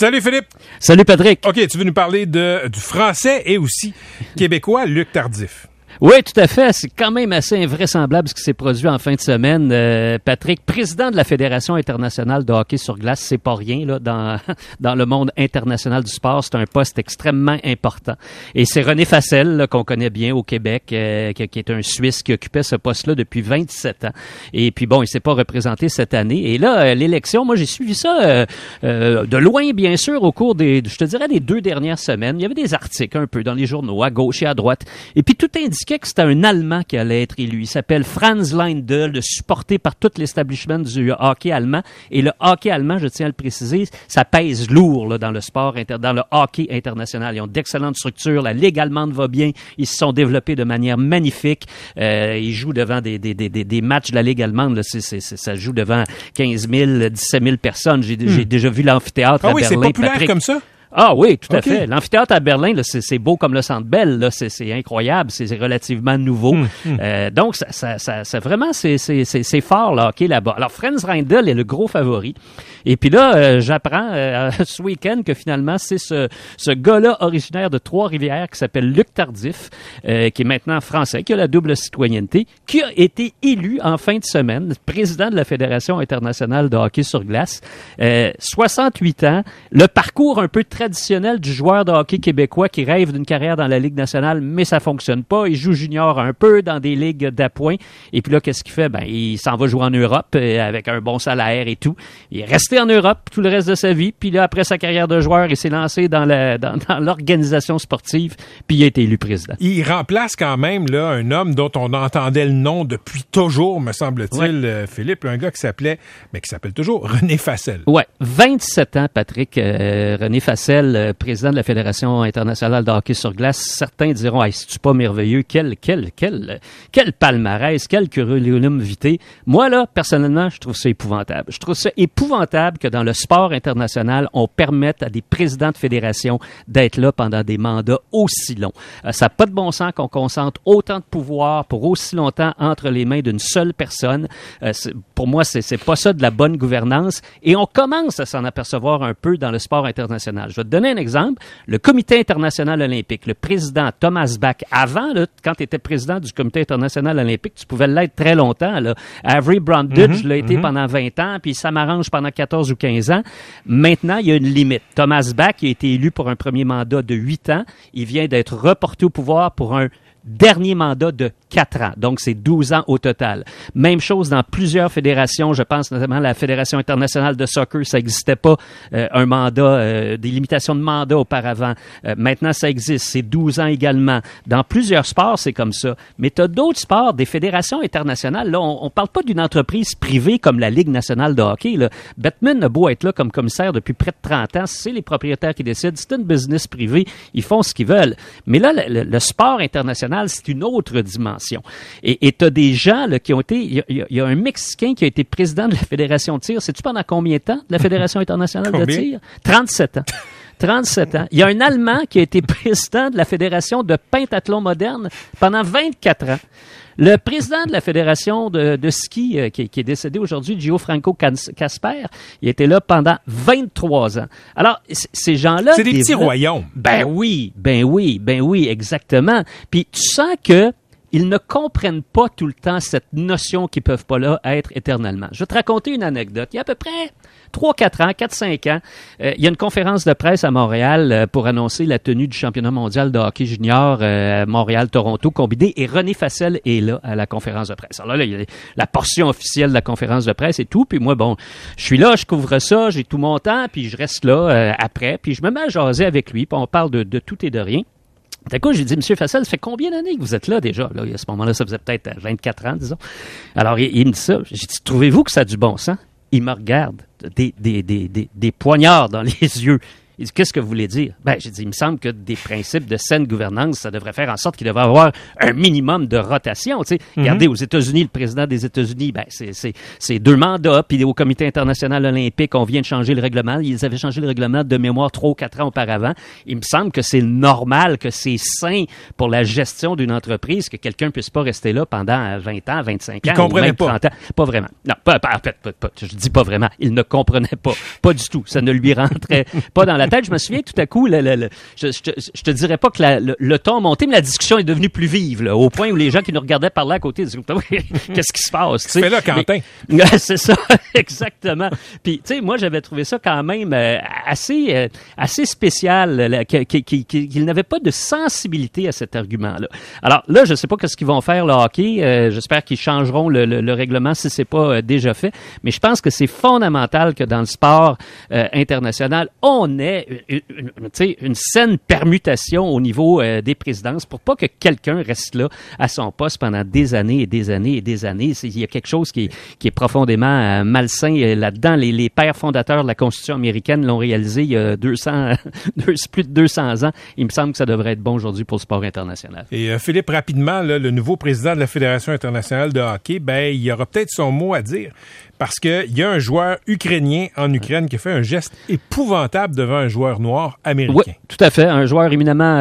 Salut Philippe. Salut Patrick. OK, tu veux nous parler du français et aussi québécois Luc Tardif. Oui, tout à fait. C'est quand même assez invraisemblable ce qui s'est produit en fin de semaine. Patrick, président de la Fédération internationale de hockey sur glace, c'est pas rien là dans le monde international du sport. C'est un poste extrêmement important. Et c'est René Fassel là, qu'on connaît bien au Québec, qui est un Suisse qui occupait ce poste-là depuis 27 ans. Et puis bon, il s'est pas représenté cette année. Et là, l'élection, moi j'ai suivi ça de loin, bien sûr, au cours des 2 dernières semaines. Il y avait des articles un peu dans les journaux, à gauche et à droite. Et puis tout indiquait que c'était un Allemand qui allait être élu. Il s'appelle Franz Lindl, supporté par tout l'establishment du hockey allemand. Et le hockey allemand, je tiens à le préciser, ça pèse lourd là, dans le sport, dans le hockey international. Ils ont d'excellentes structures. La Ligue allemande va bien. Ils se sont développés de manière magnifique. Ils jouent devant des matchs de la Ligue allemande. Là, ça joue devant 15 000, 17 000 personnes. J'ai déjà vu l'amphithéâtre à Berlin. Ah oui, c'est populaire Patrick. Comme ça? Ah oui, tout à fait. L'amphithéâtre à Berlin, là, c'est beau comme le Centre Bell, là, c'est incroyable, c'est relativement nouveau. Donc ça vraiment c'est fort là, hockey là-bas. Alors Franz Lindl est le gros favori. Et puis là, j'apprends ce week-end que finalement c'est ce gars-là originaire de Trois-Rivières qui s'appelle Luc Tardif, qui est maintenant français, qui a la double citoyenneté, qui a été élu en fin de semaine président de la Fédération internationale de hockey sur glace. 68 ans, le parcours un peu traditionnel du joueur de hockey québécois qui rêve d'une carrière dans la Ligue nationale, mais ça fonctionne pas. Il joue junior un peu dans des ligues d'appoint. Et puis là, qu'est-ce qu'il fait? Ben, il s'en va jouer en Europe avec un bon salaire et tout. Il est resté en Europe tout le reste de sa vie. Puis là, après sa carrière de joueur, il s'est lancé dans l'organisation sportive. Puis il a été élu président. Il remplace quand même là un homme dont on entendait le nom depuis toujours, me semble-t-il, Philippe, un gars qui s'appelle toujours René Fassel. Ouais, 27 ans, Patrick. René Fassel, président de la Fédération internationale de hockey sur glace. Certains diront, hey, c'est-tu pas merveilleux? Quel palmarès, quel curriculum vitae. Moi, là, personnellement, je trouve ça épouvantable. Je trouve ça épouvantable que dans le sport international, on permette à des présidents de fédération d'être là pendant des mandats aussi longs. Ça n'a pas de bon sens qu'on concentre autant de pouvoir pour aussi longtemps entre les mains d'une seule personne. Pour moi, c'est pas ça de la bonne gouvernance. Et on commence à s'en apercevoir un peu dans le sport international. Je vais te donner un exemple. Le Comité international olympique, le président Thomas Bach, avant, là, quand tu étais président du Comité international olympique, tu pouvais l'être très longtemps. Là. Avery Brundage l'a été pendant 20 ans, puis ça m'arrange pendant 14 ou 15 ans. Maintenant, il y a une limite. Thomas Bach a été élu pour un premier mandat de 8 ans. Il vient d'être reporté au pouvoir pour un dernier mandat de 4 ans. Donc, c'est 12 ans au total. Même chose dans plusieurs fédérations. Je pense notamment à la Fédération internationale de soccer. Ça n'existait pas un mandat, des limitations de mandat auparavant. Maintenant, ça existe. C'est 12 ans également. Dans plusieurs sports, c'est comme ça. Mais tu as d'autres sports, des fédérations internationales. Là, on parle pas d'une entreprise privée comme la Ligue nationale de hockey. Là. Bettman a beau être là comme commissaire depuis près de 30 ans. C'est les propriétaires qui décident. C'est une business privée. Ils font ce qu'ils veulent. Mais là, le sport international, c'est une autre dimension. Et tu as des gens là, qui ont été... Il y a un Mexicain qui a été président de la Fédération de tir. Sais-tu pendant combien de temps de la Fédération internationale de tir? 37 ans. 37 ans. Il y a un Allemand qui a été président de la Fédération de pentathlon moderne pendant 24 ans. Le président de la Fédération de ski, qui est décédé aujourd'hui, Gianfranco Casper, il était là pendant 23 ans. Alors, ces gens-là... C'est des petits royaumes. Ben oui, exactement. Puis tu sens que ils ne comprennent pas tout le temps cette notion qu'ils peuvent pas là être éternellement. Je vais te raconter une anecdote. Il y a à peu près 3-4 ans, 4-5 ans, il y a une conférence de presse à Montréal pour annoncer la tenue du championnat mondial de hockey junior Montréal-Toronto combiné et René Fassel est là à la conférence de presse. Alors là, il y a la portion officielle de la conférence de presse et tout, puis moi, bon, je suis là, je couvre ça, j'ai tout mon temps, puis je reste là après, puis je me mets à jaser avec lui, puis on parle de tout et de rien. D'un coup, j'ai dit, Monsieur Fassel, ça fait combien d'années que vous êtes là déjà? Là, à ce moment-là, ça faisait peut-être 24 ans, disons. Alors, il me dit ça. J'ai dit, trouvez-vous que ça a du bon sens? Il me regarde, des poignards dans les yeux. Il dit, qu'est-ce que vous voulez dire? J'ai dit, il me semble que des principes de saine gouvernance, ça devrait faire en sorte qu'il devrait avoir un minimum de rotation. Tu sais. Regardez, aux États-Unis, le président des États-Unis, c'est 2 mandats, puis au Comité international olympique, on vient de changer le règlement. Ils avaient changé le règlement de mémoire 3 ou 4 ans auparavant. Il me semble que c'est normal, que c'est sain pour la gestion d'une entreprise que quelqu'un puisse pas rester là pendant 20 ans, 25 ans, ou même 30 ans. Pas vraiment. Non, pas, je dis pas vraiment. Il ne comprenait pas. Pas du tout. Ça ne lui rentrait pas dans la tête. Je me souviens tout à coup, je te dirais pas que le ton a monté, mais la discussion est devenue plus vive, là, au point où les gens qui nous regardaient par là à côté disaient, qu'est-ce qui se passe? Tu fais là, Quentin. C'est ça, exactement. Puis, tu sais, moi, j'avais trouvé ça quand même assez spécial, qu'il n'avait pas de sensibilité à cet argument-là. Alors là, je sais pas qu'est-ce qu'ils vont faire, le hockey. J'espère qu'ils changeront le règlement si c'est pas déjà fait. Mais je pense que c'est fondamental que dans le sport international, on ait une saine permutation au niveau des présidences pour pas que quelqu'un reste là à son poste pendant des années et des années et des années. Il y a quelque chose qui est profondément malsain là-dedans. Les pères fondateurs de la Constitution américaine l'ont réalisé il y a plus de 200 ans. Il me semble que ça devrait être bon aujourd'hui pour le sport international. Et Philippe, rapidement, là, le nouveau président de la Fédération internationale de hockey, il aura peut-être son mot à dire. Parce qu'il y a un joueur ukrainien en Ukraine qui a fait un geste épouvantable devant un joueur noir américain. Oui, tout à fait. Un joueur éminemment,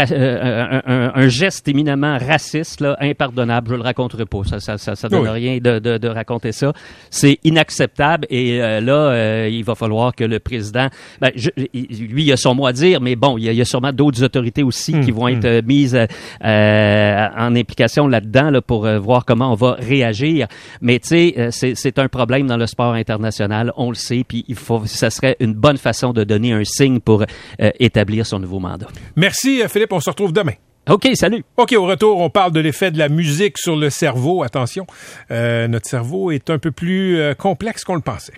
un geste éminemment raciste, là, impardonnable. Je le raconterai pas. Ça donne rien de raconter ça. C'est inacceptable. Et il va falloir que le président, lui, il a son mot à dire, mais bon, il y a sûrement d'autres autorités aussi qui vont être mises en implication là-dedans là, pour voir comment on va réagir. Mais tu sais, c'est un problème dans le sport international, on le sait, puis ça serait une bonne façon de donner un signe pour établir son nouveau mandat. Merci Philippe, on se retrouve demain. OK, salut. OK, au retour, on parle de l'effet de la musique sur le cerveau. Attention, notre cerveau est un peu plus complexe qu'on le pensait.